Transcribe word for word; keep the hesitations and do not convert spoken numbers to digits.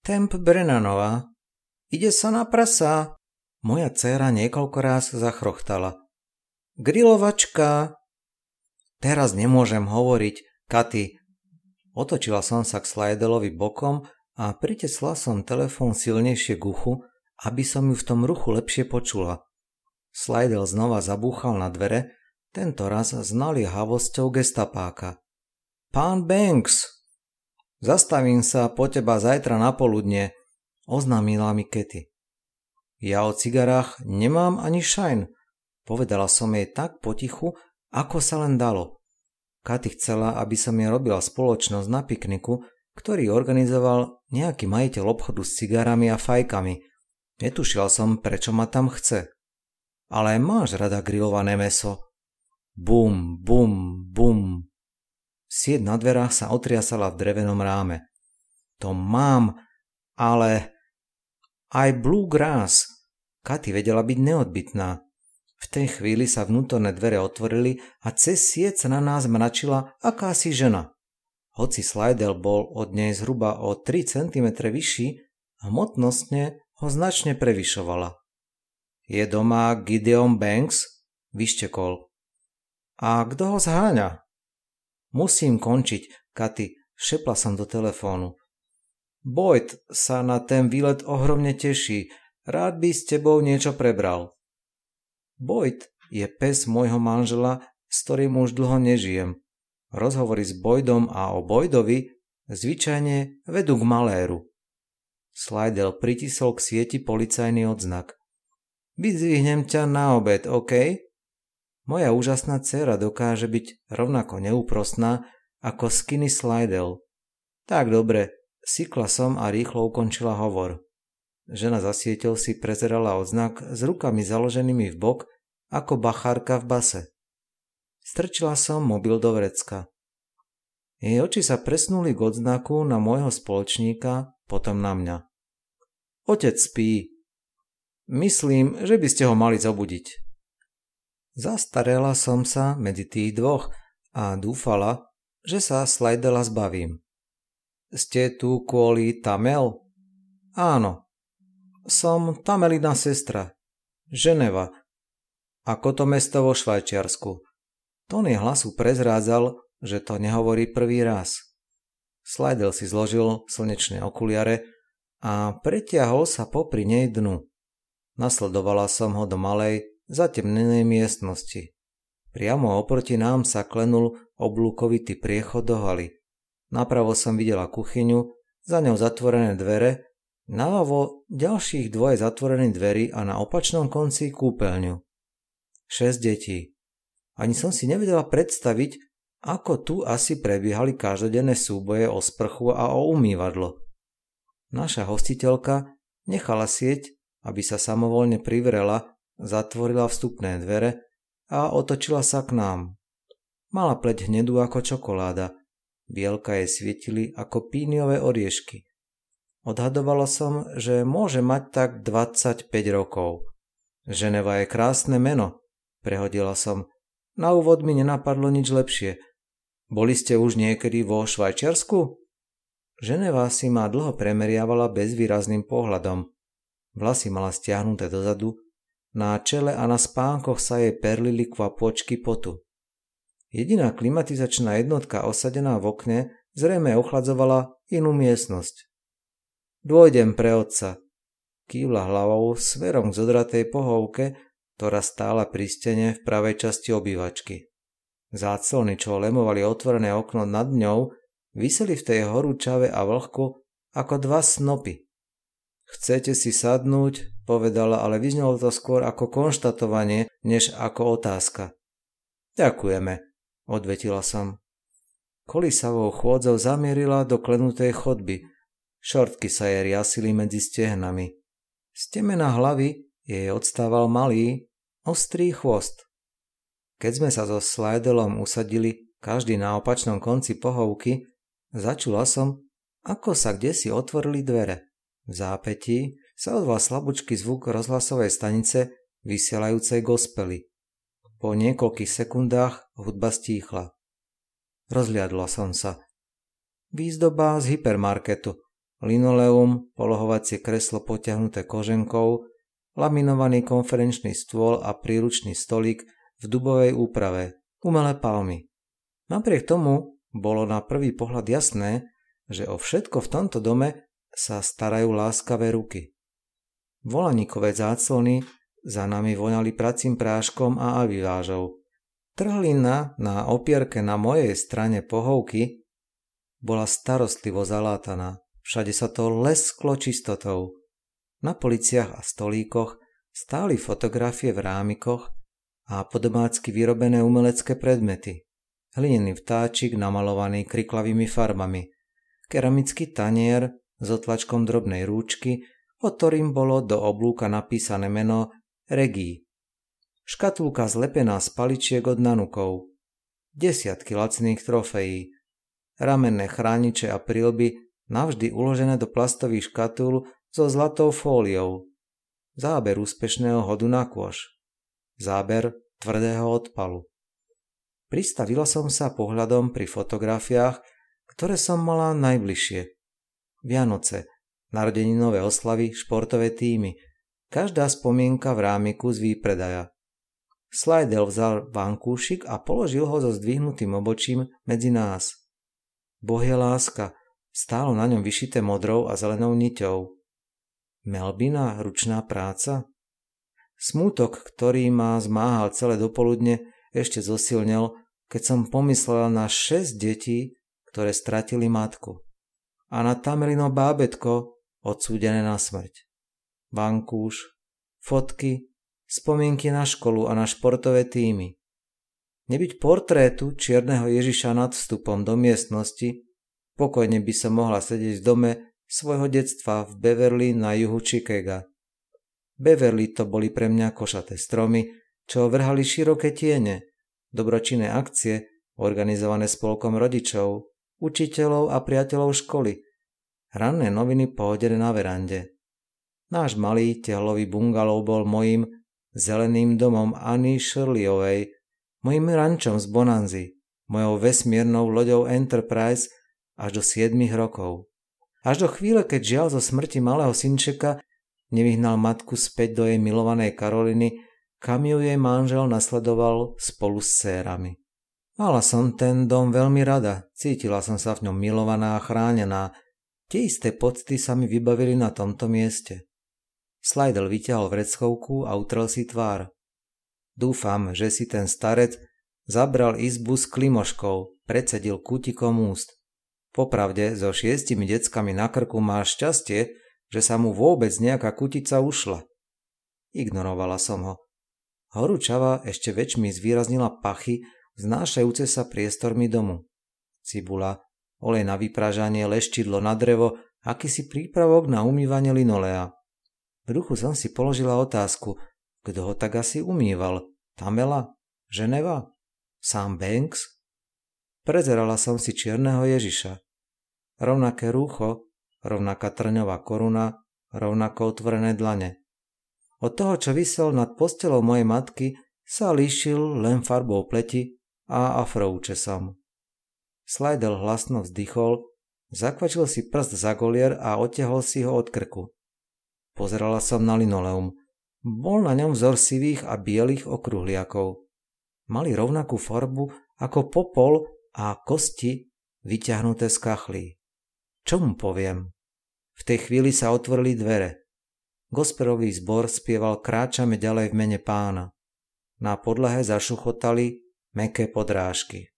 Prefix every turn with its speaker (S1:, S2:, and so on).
S1: Temp Brennanová. Ide sa na prasa. Moja dcéra niekoľko ráz zachrochtala. Grilovačka. Teraz nemôžem hovoriť, Katy. Otočila som sa k Slidelovi bokom a pritesla som telefón silnejšie k uchu, aby som ju v tom ruchu lepšie počula. Slidel znova zabúchal na dvere, tento raz s naliehavosťou gestapáka. Pán Banks! Zastavím sa po teba zajtra na poludne, oznámila mi Katy. Ja o cigarách nemám ani šajn, povedala som jej tak potichu, ako sa len dalo. Katy chcela, aby som jej robila spoločnosť na pikniku, ktorý organizoval nejaký majiteľ obchodu s cigárami a fajkami. Netušila som, prečo ma tam chce. Ale máš rada grillované mäso? Bum, bum, bum. Sieť na dverách sa otriasala v drevenom ráme. To mám, ale aj bluegrass. Katy vedela byť neodbytná. V tej chvíli sa vnútorné dvere otvorili a cez sieť sa na nás mračila akási žena. Hoci Slidel bol od nej zhruba o tri centimetre vyšší, hmotnostne ho značne prevyšovala. Je doma Gideon Banks? Vyštekol. A kto ho zháňa? Musím končiť, Katy, šepla som do telefónu. Boyd sa na ten výlet ohromne teší, rád by s tebou niečo prebral. Boyd je pes môjho manžela, s ktorým už dlho nežijem. Rozhovory s Boydom a o Boydovi zvyčajne vedú k maléru. Slidel pritisol k sieti policajný odznak. Vyzvihnem ťa na obed, OK? Moja úžasná dcéra dokáže byť rovnako neúprostná ako Skinny Slidel. Tak dobre, sykla som a rýchlo ukončila hovor. Žena za sieťou si prezerala odznak s rukami založenými v bok ako bachárka v base. Strčila som mobil do vrecka. Jej oči sa presnuli k odznaku na môjho spoločníka, potom na mňa. Otec spí. Myslím, že by ste ho mali zobudiť. Zastarela som sa medzi tých dvoch a dúfala, že sa Slidela zbavím. Ste tu kvôli Tamel? Áno. Som Tamelina sestra. Ženeva. Ako to mesto vo Švajčiarsku. Tón jej hlasu prezrádzal, že to nehovorí prvý raz. Slidel si zložil slnečné okuliare a pretiahol sa popri nej dnu. Nasledovala som ho do malej, zatemnenej miestnosti. Priamo oproti nám sa klenul oblúkovitý priechod do haly. Napravo som videla kuchyňu, za ňou zatvorené dvere, naľavo ďalších dvoje zatvorených dverí a na opačnom konci kúpeľňu. Šesť detí. Ani som si nevedela predstaviť, ako tu asi prebiehali každodenné súboje o sprchu a o umývadlo. Naša hostiteľka nechala sieť, aby sa samovoľne privrela, zatvorila vstupné dvere a otočila sa k nám. Mala pleť hnedú ako čokoláda, bielka jej svietili ako píniové oriešky. Odhadovala som, že môže mať tak dvadsaťpäť rokov. Ženeva je krásne meno, prehodila som. Na úvod mi nenapadlo nič lepšie. Boli ste už niekedy vo Švajčiarsku? Ženeva si ma dlho premeriavala bezvýrazným pohľadom. Vlasy mala stiahnuté dozadu, na čele a na spánkoch sa jej perlili kvapôčky potu. Jediná klimatizačná jednotka osadená v okne zrejme ochladzovala inú miestnosť. Dôjdem pre otca, kývla hlavou smerom k zodratej pohovke, ktorá stála pri stene v pravej časti obývačky. Záclony, čo lemovali otvorené okno nad ňou, viseli v tej horúčave a vlhku ako dva snopy. Chcete si sadnúť, povedala, ale vyznelo to skôr ako konštatovanie, než ako otázka. Ďakujeme, odvetila som. Kolísavou chôdzou zamierila do klenutej chodby. Šortky sa jej riasili medzi stehnami. Z temena hlavy jej odstával malý, ostrý chvost. Keď sme sa so Slidelom usadili, každý na opačnom konci pohovky, začula som, ako sa kdesi otvorili dvere. V zápätí sa ozval slabúčky zvuk rozhlasovej stanice vysielajúcej gospely. Po niekoľkých sekundách hudba stíchla. Rozliadla som sa. Výzdoba z hypermarketu, linoleum, polohovacie kreslo potiahnuté koženkou, laminovaný konferenčný stôl a príručný stolík v dubovej úprave, umelé palmy. Napriek tomu bolo na prvý pohľad jasné, že o všetko v tomto dome sa starajú láskavé ruky. Volaníkové záclony za nami voňali pracím práškom a avivážou. Trhlina na opierke na mojej strane pohovky bola starostlivo zalátaná. Všade sa to lesklo čistotou. Na policiach a stolíkoch stáli fotografie v rámikoch a podomácky vyrobené umelecké predmety. Hlinený vtáčik namalovaný kriklavými farbami, keramický tanier s otlačkom drobnej rúčky, pod ktorým bolo do oblúka napísané meno Reggie. Škatulka zlepená z paličiek od nanukov. Desiatky lacných trofejí. Ramenné chrániče a prilby navždy uložené do plastových škatul so zlatou fóliou. Záber úspešného hodu na kôš. Záber tvrdého odpalu. Pristavila som sa pohľadom pri fotografiách, ktoré som mala najbližšie. Vianoce, narodeninové oslavy, športové tímy. Každá spomienka v rámiku z výpredaja. Slidell vzal vankúšik a položil ho so zdvihnutým obočím medzi nás. Boh je láska. Stálo na ňom vyšité modrou a zelenou niťou. Melbina ručná práca? Smútok, ktorý ma zmáhal celé dopoludne, ešte zosilnil, keď som pomyslela na šesť detí, ktoré stratili matku. A na Tamelino bábätko, odsúdené na smrť. Vankúš, fotky, spomienky na školu a na športové tímy. Nebyť portrétu čierneho Ježiša nad vstupom do miestnosti, pokojne by som mohla sedieť v dome svojho detstva v Beverly na juhu Chicaga. Beverly to boli pre mňa košaté stromy, čo vrhali široké tiene, dobročinné akcie, organizované spolkom rodičov, učiteľov a priateľov školy, ranné noviny pohodené na verande. Náš malý tehlový bungalov bol mojím zeleným domom Anny Shirleyovej, mojím rančom z Bonanzy, mojou vesmiernou loďou Enterprise až do siedmich rokov. Až do chvíle, keď žiaľ zo smrti malého synčeka nevyhnal matku späť do jej milovanej Karoliny, kam ju jej manžel nasledoval spolu s dcérami. Mala som ten dom veľmi rada, cítila som sa v ňom milovaná a chránená. Tie isté pocty sa mi vybavili na tomto mieste. Slidell vyťahol vreckovku a utrel si tvár. Dúfam, že si ten starec zabral izbu s klimoškou, predsedil kútikom úst. Popravde, so šiestimi deckami na krku má šťastie, že sa mu vôbec nejaká kutica ušla. Ignorovala som ho. Horúčava ešte väčšmi zvýraznila pachy, znášajúce sa priestormi domu. Cibula, olej na vypražanie, leštidlo na drevo, akýsi prípravok na umývanie linolea. V duchu som si položila otázku, kto ho tak asi umýval? Tamela? Ženeva? Sám Banks? Prezerala som si čierneho Ježiša. Rovnaké rúcho, rovnaká trňová koruna, rovnako otvorené dlane. Od toho, čo visel nad postelou mojej matky, sa líšil len farbou pleti a afroúčesom. Slidell hlasno vzdychol, zakvačil si prst za golier a odtiahol si ho od krku. Pozerala som na linoleum. Bol na ňom vzor sivých a bielých okruhliakov. Mali rovnakú farbu ako popol a kosti vyťahnuté z kachlí. Čo mu poviem? V tej chvíli sa otvorili dvere. Gospelový zbor spieval Kráčame ďalej v mene Pána. Na podlahe zašuchotali mäkké podrážky.